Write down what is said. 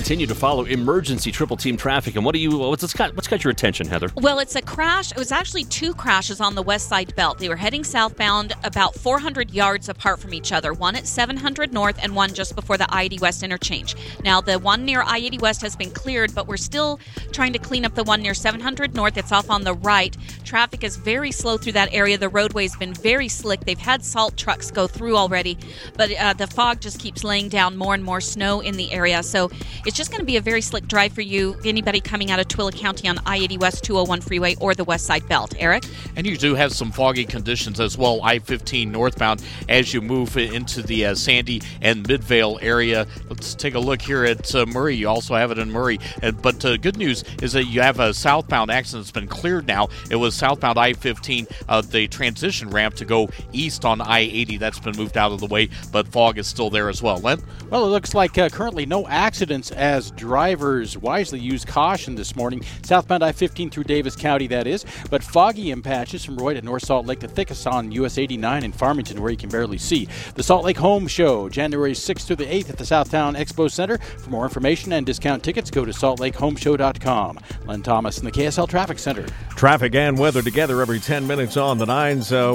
continue to follow emergency triple team traffic. And what's got your attention, Heather? Well, it's a crash. It was actually two crashes on the West Side Belt. They were heading southbound about 400 yards apart from each other, one at 700 North and one just before the I-80 West interchange. Now, the one near I-80 West has been cleared, but we're still trying to clean up the one near 700 North. It's off on the right. Traffic is very slow through that area. The roadway's been very slick. They've had salt trucks go through already, but the fog just keeps laying down more and more snow in the area. So it's just going to be a very slick drive for you, anybody coming out of Twilla County on I-80 West 201 freeway or the West Side Belt. Eric? And you do have some foggy conditions as well, I-15 northbound, as you move into the Sandy and Midvale area. Let's take a look here at Murray. You also have it in Murray. But good news is that you have a southbound accident that's been cleared now. It was southbound I-15, the transition ramp to go east on I-80. That's been moved out of the way, but fog is still there as well. Len? Well, it looks like currently no accidents as drivers wisely use caution this morning. Southbound I-15 through Davis County, that is. But foggy in patches from Roy to North Salt Lake, the thickest on US 89 in Farmington, where you can barely see. The Salt Lake Home Show, January 6th through the 8th at the Southtown Expo Center. For more information and discount tickets, go to saltlakehomeshow.com. Len Thomas in the KSL Traffic Center. Traffic and weather together every 10 minutes on the 9s.